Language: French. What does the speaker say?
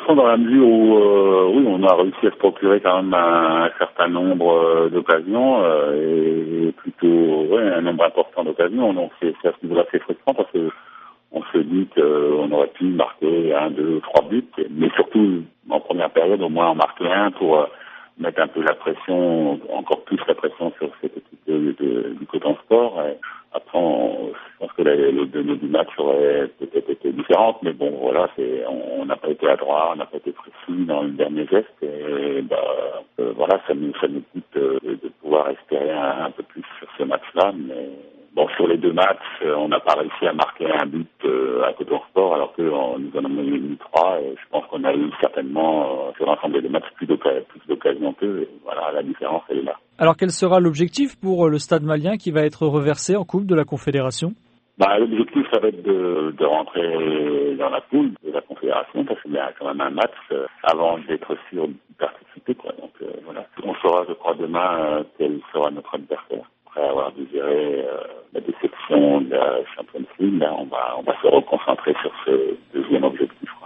intéressant dans la mesure où, oui, on a réussi à se procurer quand même un certain nombre d'occasions et plutôt, ouais, un nombre important d'occasions. Donc c'est à ce niveau-là assez frustrant parce que on se dit qu'on aurait pu marquer 1, 2, 3 buts, mais surtout en première période au moins en marquer un pour mettre un peu la pression, encore plus la pression sur cette équipe du Coton Sport. Et après, je pense que le données du match aurait peut-être été différente, mais bon, voilà, on n'a pas été adroit, on n'a pas été précis dans le dernier geste, et voilà, ça nous coûte de pouvoir espérer un peu plus sur ce match-là, mais bon, sur les deux matchs, on n'a pas réussi à marquer un but à Coton Sport, alors que nous en avons mis 3, et je pense qu'on a eu certainement, sur l'ensemble des matchs, plus d'occasions qu'eux, et voilà, la différence, elle est là. Alors quel sera l'objectif pour le Stade Malien qui va être reversé en Coupe de la Confédération? L'objectif, ça va être de rentrer dans la poule de la Confédération, parce qu'il y a quand même un match avant d'être sûr de participer, quoi. Donc voilà, on saura, je crois, demain quel sera notre adversaire. Après avoir digéré la déception de la Champions League, là, on va se reconcentrer sur ce deuxième objectif, quoi.